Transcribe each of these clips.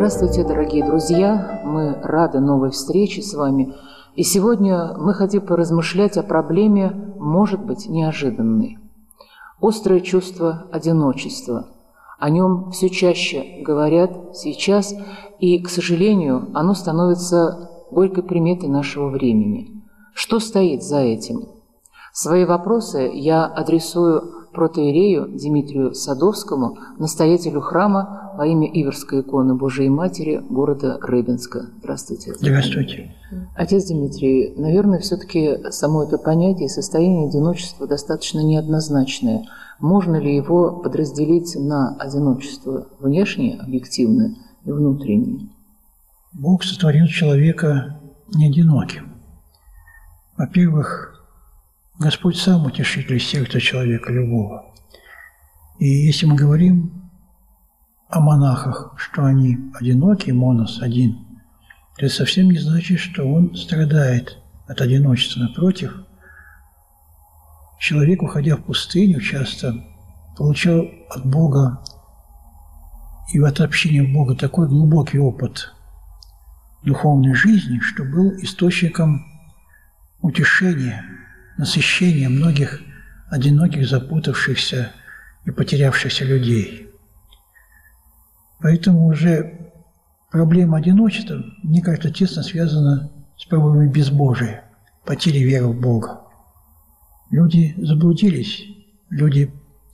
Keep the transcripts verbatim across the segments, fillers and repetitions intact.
Здравствуйте, дорогие друзья! Мы рады новой встрече с вами. И сегодня мы хотим поразмышлять о проблеме, может быть, неожиданной. Острое чувство одиночества. О нем все чаще говорят сейчас, и, к сожалению, оно становится горькой приметой нашего времени. Что стоит за этим? Свои вопросы я адресую протоиерею Дмитрию Садовскому, настоятелю храма во имя Иверской иконы Божией Матери города Рыбинска. Здравствуйте. Здравствуйте. Отец Дмитрий, наверное, все-таки само это понятие состояние одиночества достаточно неоднозначное. Можно ли его подразделить на одиночество внешнее, объективное и внутреннее? Бог сотворил человека не одиноким. Во-первых, Господь сам утешитель сердца человека любого. И если мы говорим о монахах, что они одиноки, монос один, то это совсем не значит, что он страдает от одиночества. Напротив, человек, уходя в пустыню, часто получал от Бога и от общения Бога такой глубокий опыт духовной жизни, что был источником утешения, насыщения многих одиноких, запутавшихся и потерявшихся людей. Поэтому уже проблема одиночества, мне кажется, тесно связана с проблемой безбожия, потери веры в Бога. Люди заблудились, люди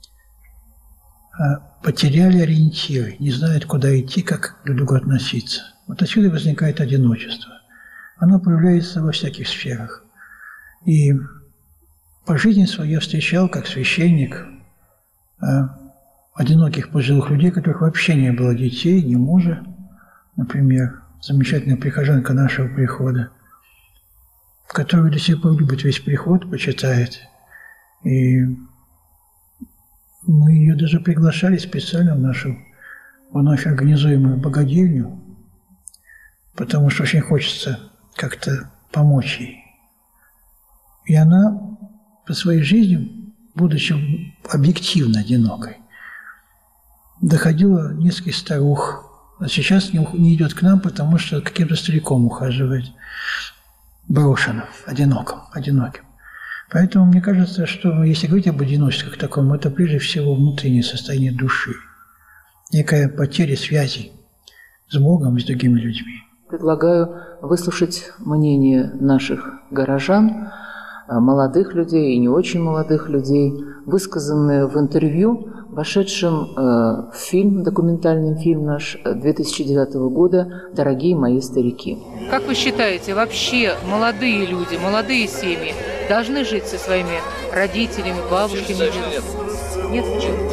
потеряли ориентиры, не знают, куда идти, как друг к другу относиться. Вот отсюда возникает одиночество. Оно проявляется во всяких сферах. И по жизни своей я встречал, как священник, одиноких пожилых людей, у которых вообще не было детей, ни мужа, например, замечательная прихожанка нашего прихода, которая до сих пор любит весь приход, почитает. И мы ее даже приглашали специально в нашу вновь организуемую богадельню, потому что очень хочется как-то помочь ей. И она по своей жизни, будучи объективно одинокой, доходила несколько старух, а сейчас не идет к нам, потому что каким-то стариком ухаживает, брошенным, одиноким, одиноким. Поэтому мне кажется, что если говорить об одиночестве как таком, это прежде всего внутреннее состояние души, некая потеря связи с Богом и с другими людьми. Предлагаю выслушать мнение наших горожан, молодых людей и не очень молодых людей, высказанные в интервью, вошедшем э, в фильм, документальный фильм наш две тысячи девятого года «Дорогие мои старики». Как вы считаете, вообще молодые люди, молодые семьи должны жить со своими родителями, бабушками? Нет? Нет, почему?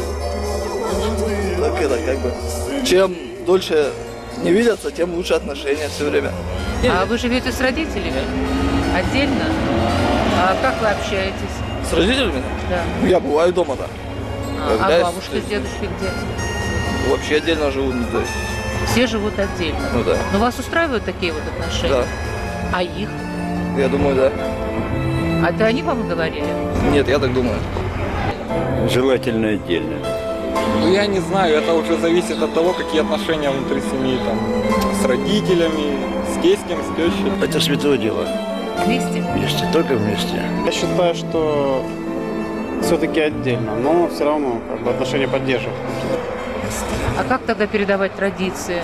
Так это как бы, чем дольше не видятся, тем лучше отношения все время. А вы живете с родителями? Отдельно? А как вы общаетесь? С родителями? Да. Ну, я бываю дома-то. А, а бабушка с дедушкой где? Вообще отдельно живут. Ну, то есть... Все живут отдельно? Ну да. Но вас устраивают такие вот отношения? Да. А их? Я думаю, да. А это они вам говорили? Нет, я так думаю. Желательно отдельно. Ну, я не знаю, это уже зависит от того, какие отношения внутри семьи, там, с родителями, с тестем, с тещей. Это святое дело. Вместе? Вместе, только вместе. Я считаю, что все-таки отдельно, но все равно как бы, отношения поддерживают. А как тогда передавать традиции?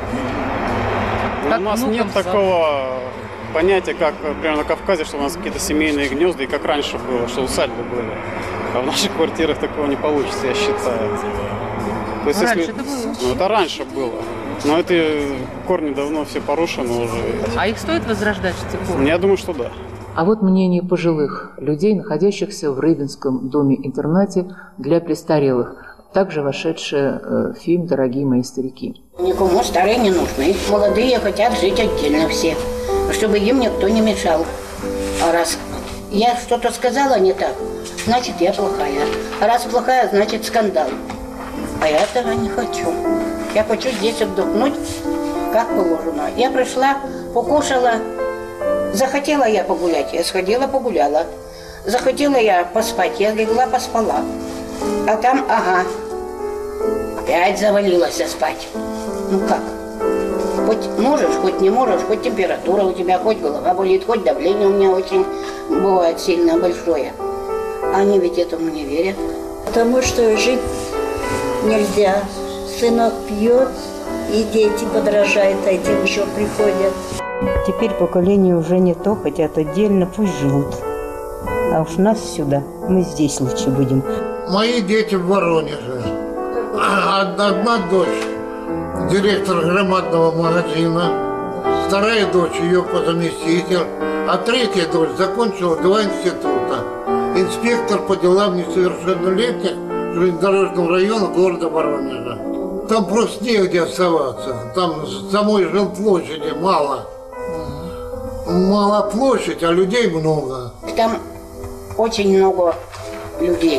Ну, у нас нет такого понятия, как, например, на Кавказе, что у нас какие-то семейные гнезда, и как раньше было, что усадьбы были. А в наших квартирах такого не получится, я считаю. То есть, ну, если... раньше это было? Ну, это раньше было. Но эти корни давно все порушены уже. А их стоит возрождать, эти корни? Я думаю, что да. А вот мнение пожилых людей, находящихся в Рыбинском доме-интернате для престарелых, также вошедшие в фильм «Дорогие мои старики». Никому старые не нужны. Молодые хотят жить отдельно все, чтобы им никто не мешал. А раз я что-то сказала не так, значит, я плохая. А раз плохая, значит, скандал. А я этого не хочу. Я хочу здесь отдохнуть, как положено. Я пришла, покушала. Захотела я погулять, я сходила, погуляла. Захотела я поспать, я легла, поспала. А там, ага, опять завалилась спать. Ну как? Хоть можешь, хоть не можешь, хоть температура у тебя, хоть голова болит, хоть давление у меня очень бывает сильно большое. Они ведь этому не верят. Потому что жить нельзя. Сынок пьет, и дети подражают, а эти еще приходят. Теперь поколение уже не то, хотят отдельно, пусть живут. А уж нас сюда, мы здесь лучше будем. Мои дети в Воронеже. Одна дочь директор громадного магазина, вторая дочь ее заместитель, а третья дочь закончила два института. Инспектор по делам несовершеннолетних железнодорожного района города Воронежа. Там просто негде оставаться. Там самой жилплощади мало. Мало площадь, а людей много. Там очень много людей.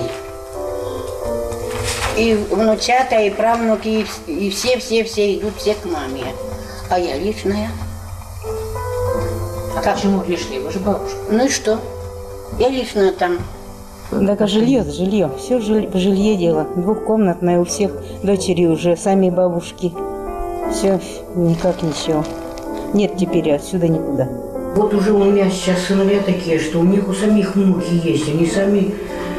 И внучата, и правнуки, и все-все-все идут все к маме. А я лишняя. А как? Почему лишняя? Вы же бабушка. Ну и что? Я лишняя там. Так а жилье, жилье. Все в жилье дело. Двухкомнатное у всех дочери уже, сами бабушки. Все, никак ничего. Нет теперь отсюда никуда. Вот уже у меня сейчас сыновья такие, что у них у самих внуки есть. Они сами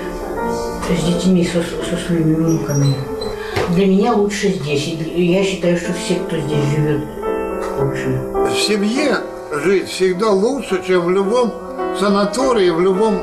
с детьми, со, со своими внуками. Для меня лучше здесь. И я считаю, что все, кто здесь живет, лучше. В семье жить всегда лучше, чем в любом санатории, в любом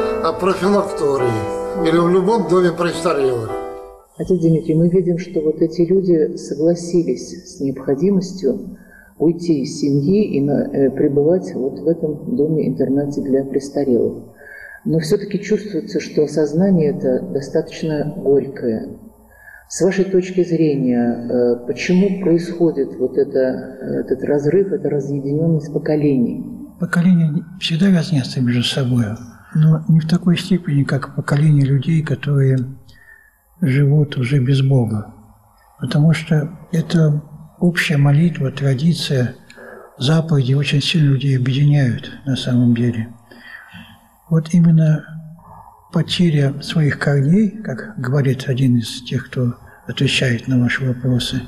профилактории или в любом доме престарелых. Отец Дмитрий, мы видим, что вот эти люди согласились с необходимостью уйти из семьи и на, э, пребывать вот в этом доме-интернате для престарелых. Но все-таки чувствуется, что осознание это достаточно горькое. С вашей точки зрения, э, почему происходит вот это, этот разрыв, эта разъединенность поколений? Поколения всегда разнятся между собой, но не в такой степени, как поколение людей, которые живут уже без Бога. Потому что это общая молитва, традиция, заповеди очень сильно людей объединяют на самом деле. Вот именно потеря своих корней, как говорит один из тех, кто отвечает на ваши вопросы,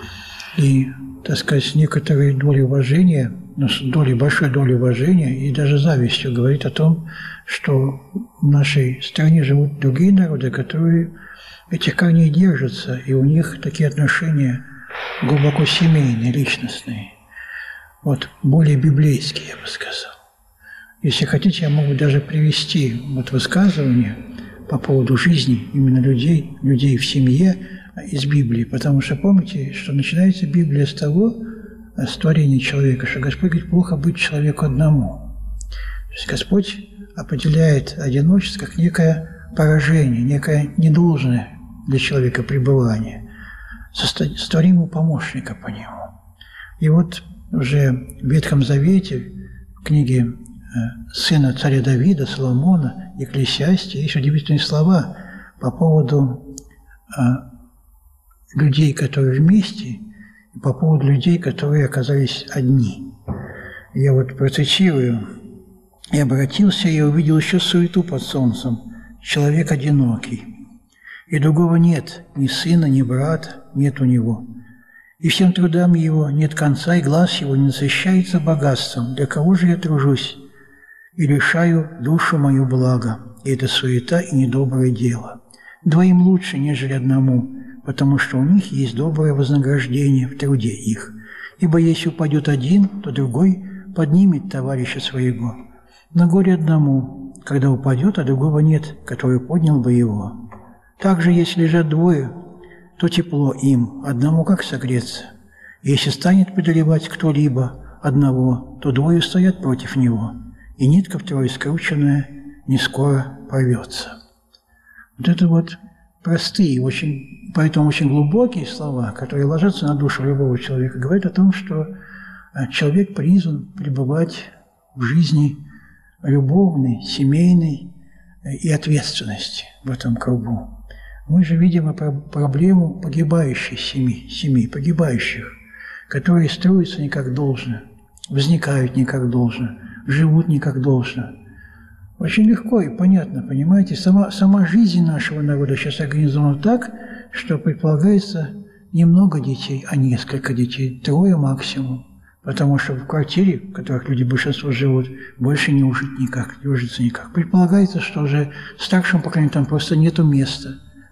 и, так сказать, с некоторой долей уважения, ну, с долей, большой долей уважения и даже завистью говорит о том, что в нашей стране живут другие народы, которые этих корней держатся, и у них такие отношения глубоко семейные, личностные, вот, более библейские, я бы сказал. Если хотите, я могу даже привести вот высказывание по поводу жизни именно людей, людей в семье из Библии, потому что помните, что начинается Библия с того, с творения человека, что Господь говорит, плохо быть человеку одному. То есть Господь определяет одиночество как некое поражение, некое недолжное для человека пребывание. Сотворим ему помощника по нему. И вот уже в Ветхом Завете, в книге сына царя Давида, Соломона, Екклесиасте, есть удивительные слова по поводу а, людей, которые вместе, и по поводу людей, которые оказались одни. Я вот процитирую. «И обратился, и увидел еще суету под солнцем, человек одинокий, и другого нет, ни сына, ни брата нет у него. И всем трудам его нет конца, и глаз его не насыщается богатством. Для кого же я тружусь и лишаю душу мою блага? И это суета и недоброе дело. Двоим лучше, нежели одному, потому что у них есть доброе вознаграждение в труде их. Ибо если упадет один, то другой поднимет товарища своего. Но горе одному, когда упадет, а другого нет, который поднял бы его. Также, если лежат двое, то тепло им, одному как согреться. Если станет преодолевать кто-либо одного, то двое стоят против него, и нитка второй скрученная не скоро порвется». Вот это вот простые, очень, поэтому очень глубокие слова, которые ложатся на душу любого человека, говорят о том, что человек призван пребывать в жизни любовной, семейной и ответственности в этом кругу. Мы же видим проблему погибающей семьи, семей, погибающих, которые строятся не как должно, возникают не как должно, живут не как должно. Очень легко и понятно, понимаете, сама, сама жизнь нашего народа сейчас организована так, что предполагается немного детей, а несколько детей, трое максимум. Потому что в квартире, в которых люди большинство живут, больше не ужить никак, не ужиться никак. Предполагается, что уже старшему поколению там просто нету места.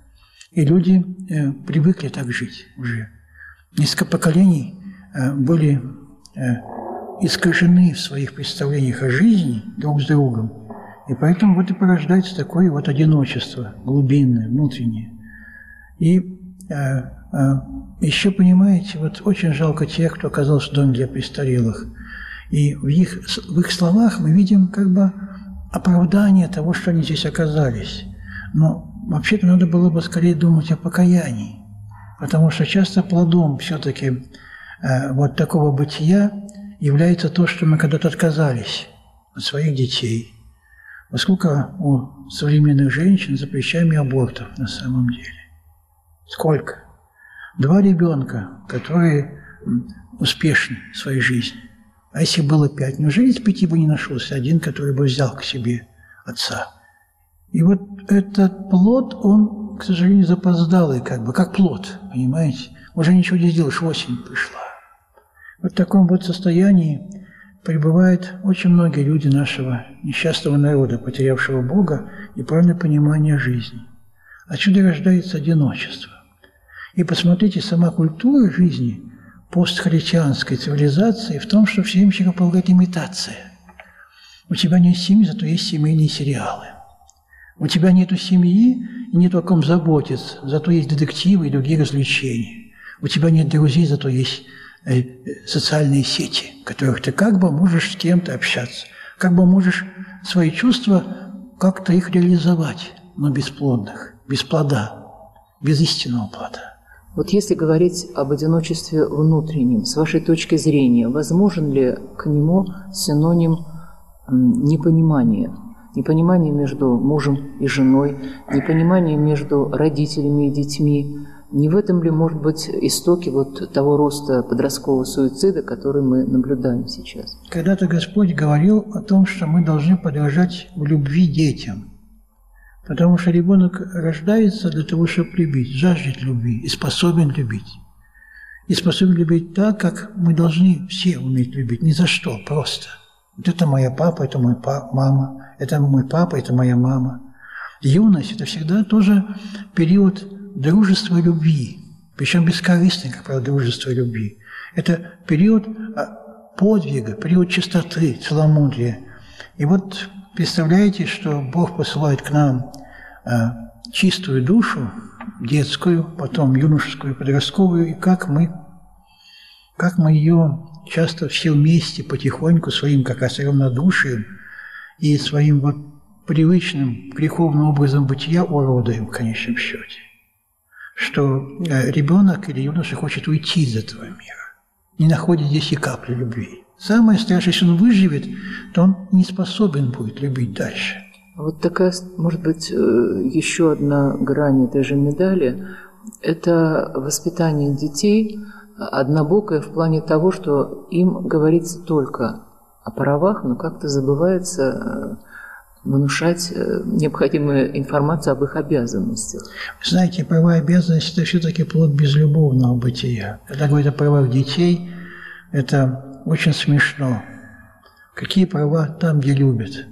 И люди э, привыкли так жить уже. Несколько поколений э, были э, искажены в своих представлениях о жизни друг с другом. И поэтому вот и порождается такое вот одиночество глубинное, внутреннее. И э, э, еще, понимаете, вот очень жалко тех, кто оказался в доме для престарелых. И в их, в их словах мы видим как бы оправдание того, что они здесь оказались. Но вообще-то надо было бы скорее думать о покаянии. Потому что часто плодом все-таки э, вот такого бытия является то, что мы когда-то отказались от своих детей. Поскольку у современных женщин запрещаем абортов на самом деле. Сколько? Два ребенка, которые успешны в своей жизни. А если было пять? Неужели из пяти бы не нашелся один, который бы взял к себе отца? И вот этот плод, он, к сожалению, запоздалый, как бы, как плод, понимаете? Уже ничего не сделаешь, осень пришла. Вот в таком вот состоянии пребывают очень многие люди нашего несчастного народа, потерявшего Бога и правильное понимание жизни. Отсюда рождается одиночество. И посмотрите, сама культура жизни постхристианской цивилизации в том, что все время полагает имитация. У тебя нет семьи, зато есть семейные сериалы. У тебя нету семьи и нет о ком заботиться, зато есть детективы и другие развлечения. У тебя нет друзей, зато есть э, социальные сети, в которых ты как бы можешь с кем-то общаться, как бы можешь свои чувства как-то их реализовать, но бесплодных, без плода, без истинного плода. Вот если говорить об одиночестве внутреннем, с вашей точки зрения, возможен ли к нему синоним непонимания? Непонимание между мужем и женой, непонимание между родителями и детьми. Не в этом ли, может быть, истоки вот того роста подросткового суицида, который мы наблюдаем сейчас? Когда-то Господь говорил о том, что мы должны подражать в любви детям. Потому что ребенок рождается для того, чтобы любить, жаждет любви и способен любить. И способен любить так, как мы должны все уметь любить. Ни за что, просто. Вот это моя папа, это мой папа, мама, это мой папа, это моя мама. Юность – это всегда тоже период дружества и любви. Причем бескорыстный, как правило, дружества и любви. Это период подвига, период чистоты, целомудрия. И вот представляете, что Бог посылает к нам чистую душу, детскую, потом юношескую, подростковую, и как мы, как мы ее часто все вместе, потихоньку, своим как раз равнодушием и своим вот привычным греховным образом бытия уродуем в конечном счете. Что ребенок или юноша хочет уйти из этого мира, не находит здесь и капли любви. Самое страшное, если он выживет, то он не способен будет любить дальше. Вот такая, может быть, еще одна грань этой же медали – это воспитание детей однобокое в плане того, что им говорится только о правах, но как-то забывается внушать необходимую информацию об их обязанностях. Знаете, права и обязанности – это все-таки плод безлюбовного бытия. Когда говорят о правах детей, это очень смешно. Какие права там, где любят?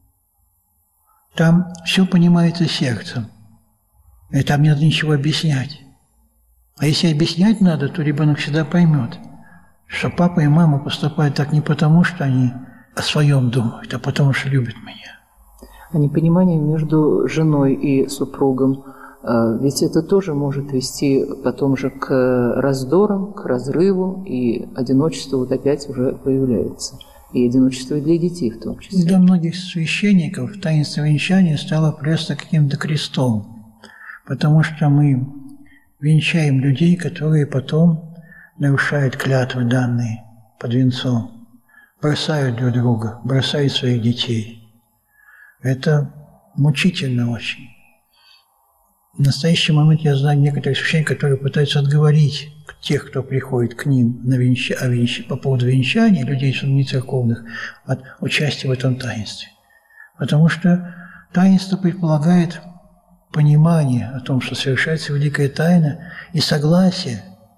Там все понимается сердцем. И там не надо ничего объяснять. А если объяснять надо, то ребенок всегда поймет, что папа и мама поступают так не потому, что они о своем думают, а потому, что любят меня. А непонимание между женой и супругом, ведь это тоже может вести потом же к раздорам, к разрыву, и одиночество вот опять уже появляется. И одиночество и для детей в том числе. Для многих священников таинство венчания стало просто каким-то крестом, потому что мы венчаем людей, которые потом нарушают клятвы, данные под венцом, бросают друг друга, бросают своих детей. Это мучительно очень. В настоящий момент я знаю некоторых священников, которые пытаются отговорить тех, кто приходит к ним на венча, а венча, по поводу венчания, людей не церковных, от участия в этом таинстве. Потому что таинство предполагает понимание о том, что совершается великая тайна, и согласие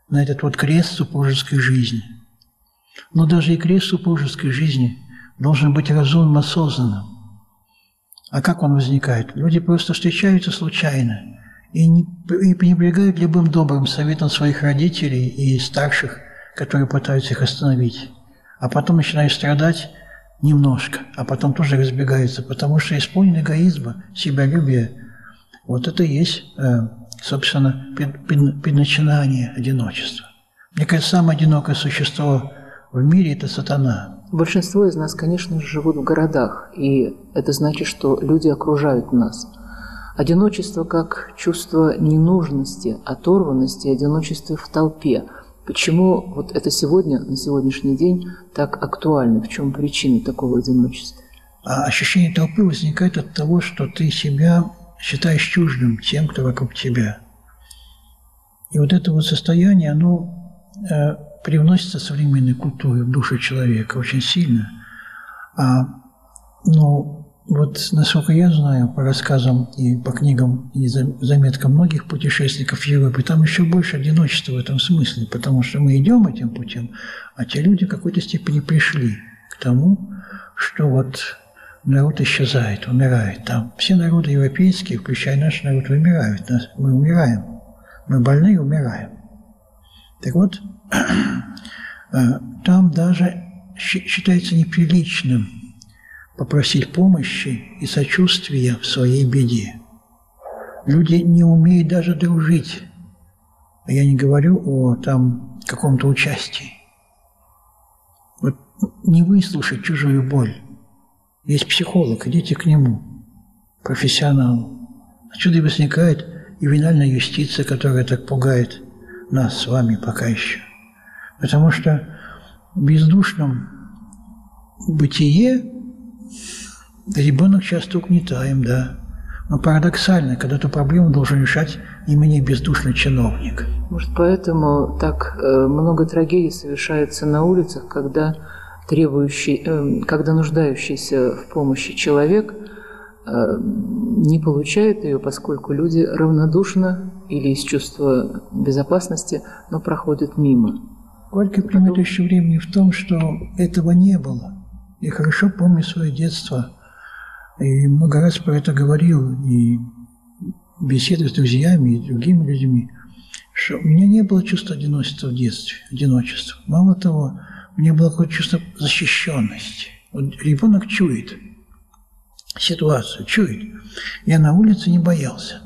на этот вот крест супружеской жизни. Но даже и крест супружеской жизни должен быть разумным, осознанным. А как он возникает? Люди просто встречаются случайно и, не, и пренебрегают любым добрым советом своих родителей и старших, которые пытаются их остановить. А потом начинают страдать немножко, а потом тоже разбегаются, потому что исполнен эгоизма, себялюбия. Вот это и есть, собственно, предначинание одиночества. Мне кажется, самое одинокое существо в мире – это сатана. Большинство из нас, конечно же, живут в городах, и это значит, что люди окружают нас. Одиночество как чувство ненужности, оторванности, одиночество в толпе. Почему вот это сегодня, на сегодняшний день, так актуально? В чем причина такого одиночества? А ощущение толпы возникает от того, что ты себя считаешь чуждым тем, кто вокруг тебя. И вот это вот состояние, оно э, привносится современной культурой в душу человека очень сильно. А, но вот, насколько я знаю, по рассказам и по книгам, и заметкам многих путешественников в Европе, там еще больше одиночества в этом смысле, потому что мы идем этим путем, а те люди в какой-то степени пришли к тому, что вот народ исчезает, умирает. Там все народы европейские, включая наш народ, вымирают. Мы умираем. Мы больны и умираем. Так вот, там даже считается неприличным попросить помощи и сочувствия в своей беде. Люди не умеют даже дружить. Я не говорю о там каком-то участии. Вот не выслушать чужую боль. Есть психолог, идите к нему, профессионалу. Отсюда и возникает ювенальная юстиция, которая так пугает нас с вами пока еще. Потому что в бездушном бытие ребенок часто угнетаем, да. Но парадоксально, когда эту проблему должен решать не менее бездушный чиновник. Может, поэтому так много трагедий совершается на улицах, когда требующий, когда нуждающийся в помощи человек не получает ее, поскольку люди равнодушно или из чувства безопасности, но проходят мимо. Горький пример еще времени в том, что этого не было. Я хорошо помню свое детство, и много раз про это говорил, и беседы с друзьями и другими людьми, что у меня не было чувства одиночества в детстве, одиночества. Мало того, у меня было какое-то чувство защищенности. Вот ребенок чует ситуацию, чует. Я на улице не боялся.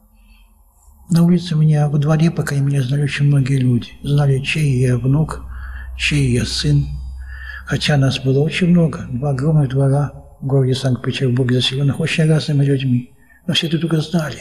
На улице меня, во дворе, пока меня знали очень многие люди. Знали, чей я внук, чей я сын. Хотя нас было очень много. Два огромных двора в городе Санкт-Петербурге, заселенных очень разными людьми. Но все друг друга знали.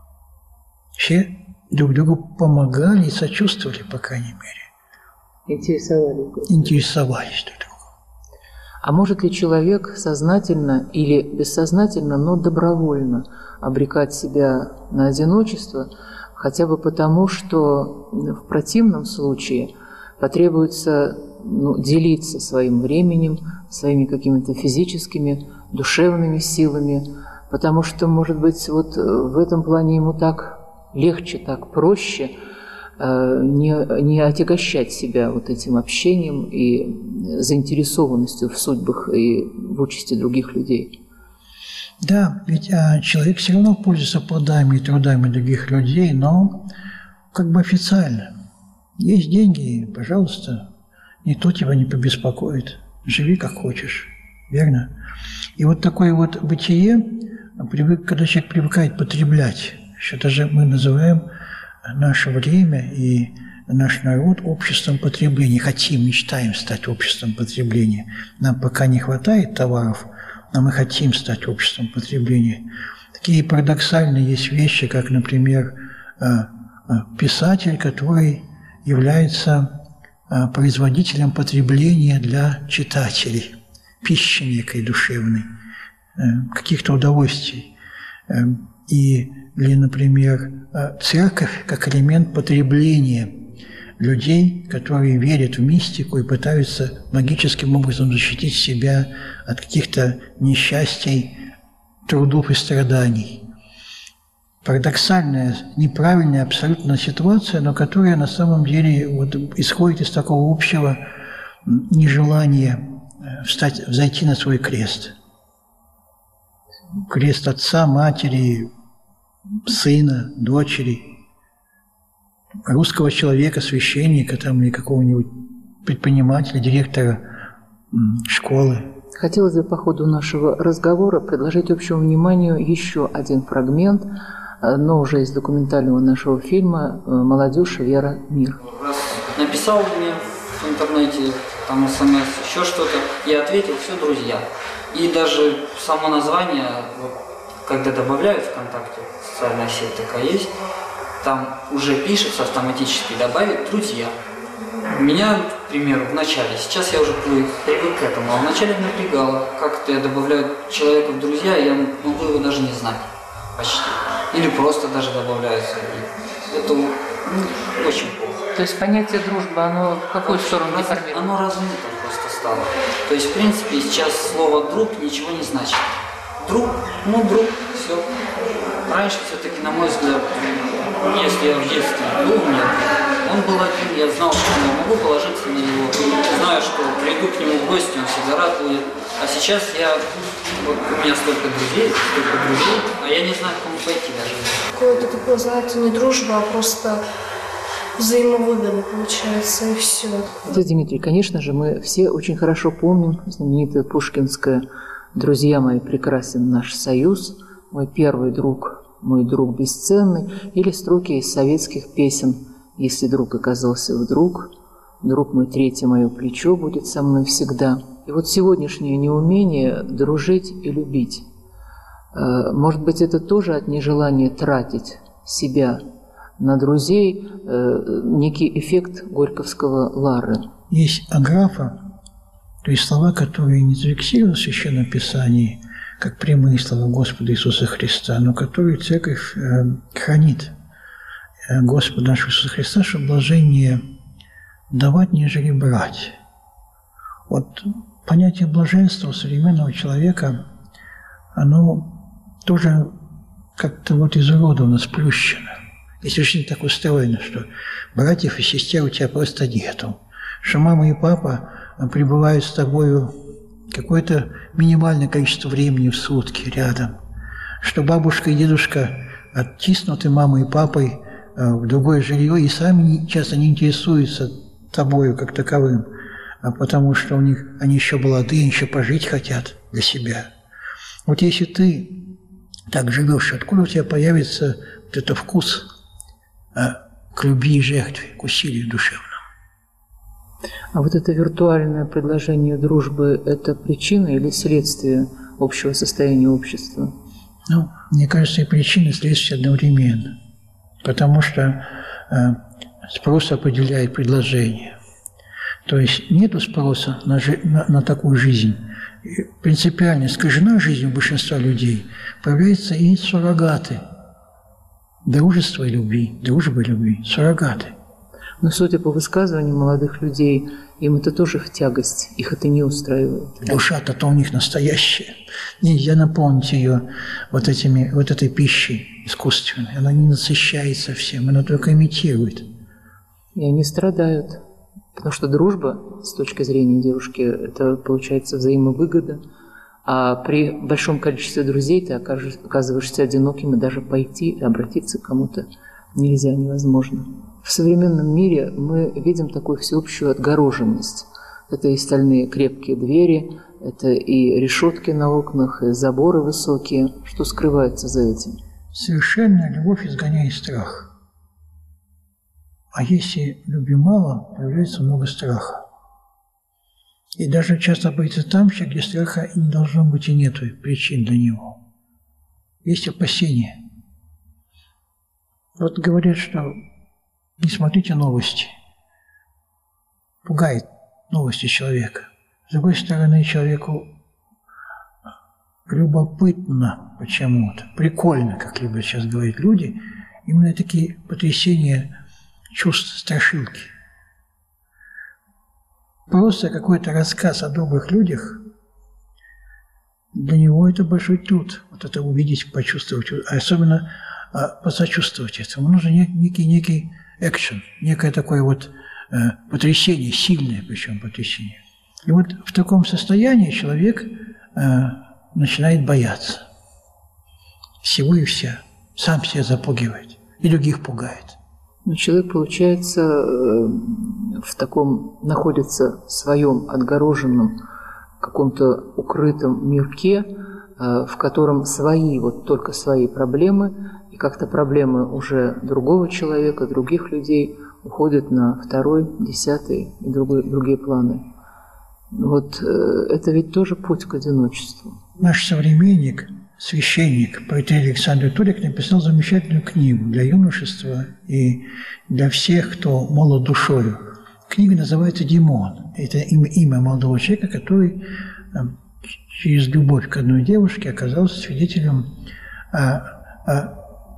Все друг другу помогали и сочувствовали, по крайней мере. Интересовались. Интересовались друг другом. А может ли человек сознательно или бессознательно, но добровольно обрекать себя на одиночество, хотя бы потому, что в противном случае потребуется ну, делиться своим временем, своими какими-то физическими, душевными силами, потому что, может быть, вот в этом плане ему так легче, так проще э, не, не отягощать себя вот этим общением и заинтересованностью в судьбах и в участи других людей. Да, ведь а, человек все равно пользуется плодами и трудами других людей, но как бы официально. Есть деньги, пожалуйста, никто тебя не побеспокоит. Живи как хочешь, верно? И вот такое вот бытие, когда человек привыкает потреблять, что даже мы называем наше время и наш народ обществом потребления. Хотим, мечтаем стать обществом потребления. Нам пока не хватает товаров, но мы хотим стать обществом потребления. Такие парадоксальные есть вещи, как, например, писатель, который является производителем потребления для читателей, пищи некой душевной, каких-то удовольствий. И, или, например, церковь как элемент потребления людей, которые верят в мистику и пытаются магическим образом защитить себя от каких-то несчастий, трудов и страданий. парадоксальная, неправильная абсолютно ситуация, но которая на самом деле вот исходит из такого общего нежелания встать, взойти на свой крест. Крест отца, матери, сына, дочери, русского человека, священника там, или какого-нибудь предпринимателя, директора школы. Хотелось бы по ходу нашего разговора предложить общему вниманию еще один фрагмент, но уже из документального нашего фильма «Молодежь, вера, мир». Раз написал мне в интернете, там смс, еще что-то, я ответил, все, друзья. И даже само название, когда добавляют ВКонтакте, социальная сеть такая есть, там уже пишется автоматически добавить «друзья». Меня, к примеру, в начале, сейчас я уже привык, привык к этому, а вначале напрягало, как-то я добавляю человека в друзья, я могу его даже не знать почти. Или просто даже добавляются. Это ну, очень плохо. То есть понятие дружбы, оно в какую сторону деформирует? Оно размыто просто стало. То есть, в принципе, сейчас слово «друг» ничего не значит. Друг, ну друг, все. Раньше все-таки, на мой взгляд, если я в детстве был, нет, он был один, я знал, что я могу положиться на него, знаю, что приду к нему в гости, он всегда рад будет. А сейчас я, вот у меня столько друзей, столько друзей, а я не знаю, к кому пойти даже. Какое-то такое, знаете, не дружба, а просто взаимовыгода получается, и все. Отец Дмитрий, конечно же, мы все очень хорошо помним знаменитое пушкинское «Друзья мои, прекрасен наш союз», «Мой первый друг, мой друг бесценный», или строки из советских песен «Если друг оказался вдруг, друг мой третье мое плечо будет со мной всегда». И вот сегодняшнее неумение дружить и любить, может быть, это тоже от нежелания тратить себя на друзей, некий эффект горьковского Лары. Есть аграфа, то есть слова, которые не зафиксированы в Священном Писании, как прямые слова Господа Иисуса Христа, но которые Церковь хранит. Господа нашего Иисуса Христа, что блажение давать, нежели брать. Вот понятие блаженства у современного человека, оно тоже как-то вот изуродовано, сплющено. Если очень так устроено, что братьев и сестер у тебя просто нету, что мама и папа пребывают с тобою какое-то минимальное количество времени в сутки рядом, что бабушка и дедушка оттиснуты мамой и папой в другое жилье и сами часто не интересуются тобою как таковым, а потому что у них они еще молодые, еще пожить хотят для себя. Вот если ты так живешь, откуда у тебя появится вот этот вкус а, к любви и жертве, к усилию душевному? А вот это виртуальное предложение дружбы – это причина или следствие общего состояния общества? Ну, мне кажется, и причина, и следствие одновременно. Потому что э, спрос определяет предложение. То есть нет спроса на, на, на такую жизнь. И принципиально искажена жизнь у большинства людей. Появляются и суррогаты. Дружества и любви, дружбы и любви, суррогаты. Но судя по высказываниям молодых людей, им это тоже в тягость, их это не устраивает. Душа-то у них настоящая. Нельзя наполнить ее вот, этими, вот этой пищей искусственной. Она не насыщает совсем, она только имитирует. И они страдают. Потому что дружба, с точки зрения девушки, это получается взаимовыгода. А при большом количестве друзей ты оказываешься одиноким, и даже пойти и обратиться к кому-то нельзя, невозможно. В современном мире мы видим такую всеобщую отгороженность. Это и стальные крепкие двери, это и решетки на окнах, и заборы высокие. Что скрывается за этим? Совершенная любовь изгоняет страх. А если любви мало, появляется много страха. И даже часто боится там, где страха и не должно быть, и нету причин для него. Есть опасения. Вот говорят, что не смотрите новости. Пугает новости человека. С другой стороны, человеку любопытно почему-то, прикольно, как любят сейчас говорить люди, именно такие потрясения чувств, страшилки. Просто какой-то рассказ о добрых людях, для него это большой труд. Вот это увидеть, почувствовать. Особенно а посочувствовать этому. Нужно некий, некий экшен, некое такое вот э, потрясение, сильное причем потрясение. И вот в таком состоянии человек э, начинает бояться всего и вся, сам себя запугивает и других пугает. Но человек, получается, в таком, находится в своем отгороженном, каком-то укрытом мирке, в котором свои, вот только свои проблемы, и как-то проблемы уже другого человека, других людей уходят на второй, десятый и другой, другие планы. Вот это ведь тоже путь к одиночеству. Наш современник, священник, протерей Александр Толик написал замечательную книгу для юношества и для всех, кто молод душою. Книга называется «Димон». Это имя, имя молодого человека, который через любовь к одной девушке оказался свидетелем о, о,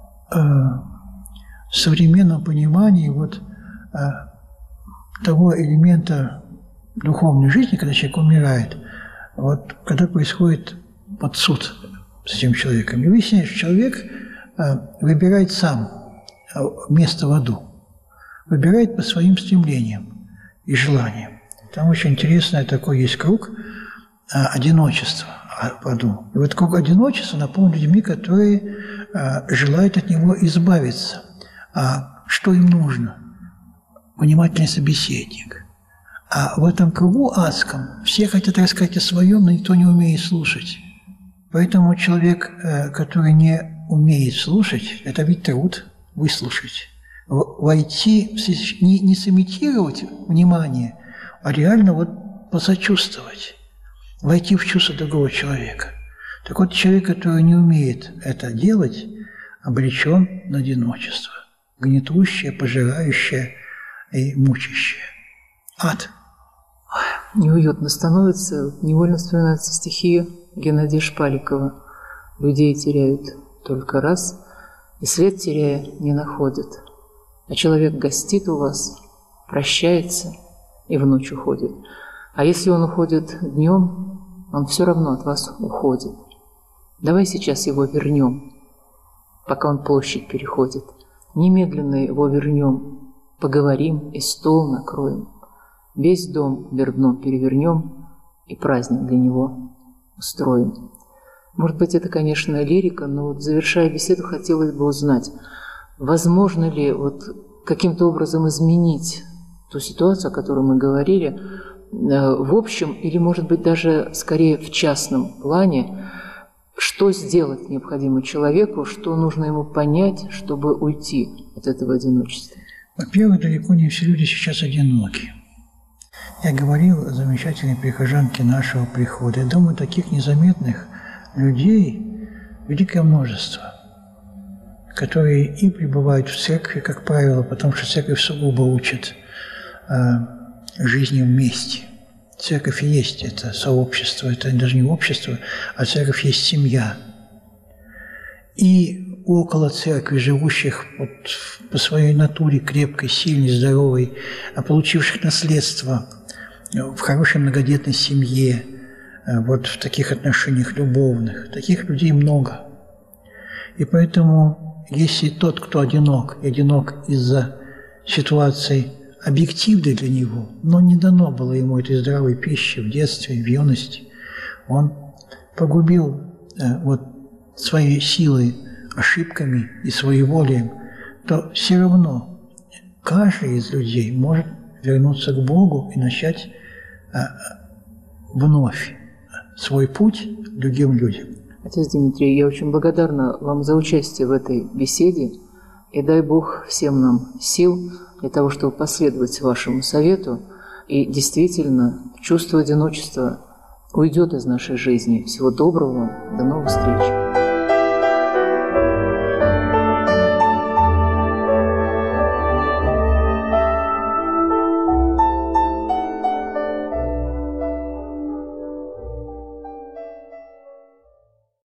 о современном понимании вот, о того элемента духовной жизни, когда человек умирает, вот, когда происходит вот суд с этим человеком. И выясняется, что человек выбирает сам место в аду, выбирает по своим стремлениям и желаниям. Там очень интересный такой есть круг одиночества в аду. И вот круг одиночества наполнен людьми, которые желают от него избавиться. А что им нужно? Внимательный собеседник. А в этом кругу адском все хотят рассказать о своем, но никто не умеет слушать. Поэтому человек, который не умеет слушать, это ведь труд выслушать. Войти, не, не сымитировать внимание, а реально вот посочувствовать, войти в чувство другого человека. Так вот, человек, который не умеет это делать, обречен на одиночество, гнетущее, пожирающее и мучащее. Ад. Неуютно становится, невольно вспоминаются стихи Геннадия Шпаликова. Людей теряют только раз, и след теряя не находят. А человек гостит у вас, прощается и в ночь уходит. А если он уходит днем, он все равно от вас уходит. Давай сейчас его вернем, пока он площадь переходит. Немедленно его вернем, поговорим и стол накроем. Весь дом вверх дном перевернем и праздник для него устроим. Может быть, это, конечно, лирика, но вот, завершая беседу, хотелось бы узнать, возможно ли вот каким-то образом изменить ту ситуацию, о которой мы говорили, в общем или, может быть, даже скорее в частном плане, что сделать необходимо человеку, что нужно ему понять, чтобы уйти от этого одиночества? Во-первых, далеко не все люди сейчас одиноки. Я говорил о замечательной прихожанке нашего прихода. Я думаю, таких незаметных людей великое множество, которые и пребывают в церкви, как правило, потому что церковь сугубо учит э, жизни вместе. Церковь и есть это сообщество, это даже не общество, а церковь есть семья. И около церкви живущих вот, по своей натуре крепкой, сильной, здоровой, а получивших наследство в хорошей многодетной семье, вот в таких отношениях любовных, таких людей много. И поэтому, если тот, кто одинок, и одинок из-за ситуации объективной для него, но не дано было ему этой здравой пищи в детстве, в юности, он погубил э, вот, своей силой, ошибками и своеволием, то все равно каждый из людей может вернуться к Богу и начать э, вновь свой путь другим людям. Отец Дмитрий, я очень благодарна вам за участие в этой беседе, и дай Бог всем нам сил для того, чтобы последовать вашему совету, и действительно чувство одиночества уйдет из нашей жизни. Всего доброго вам, до новых встреч.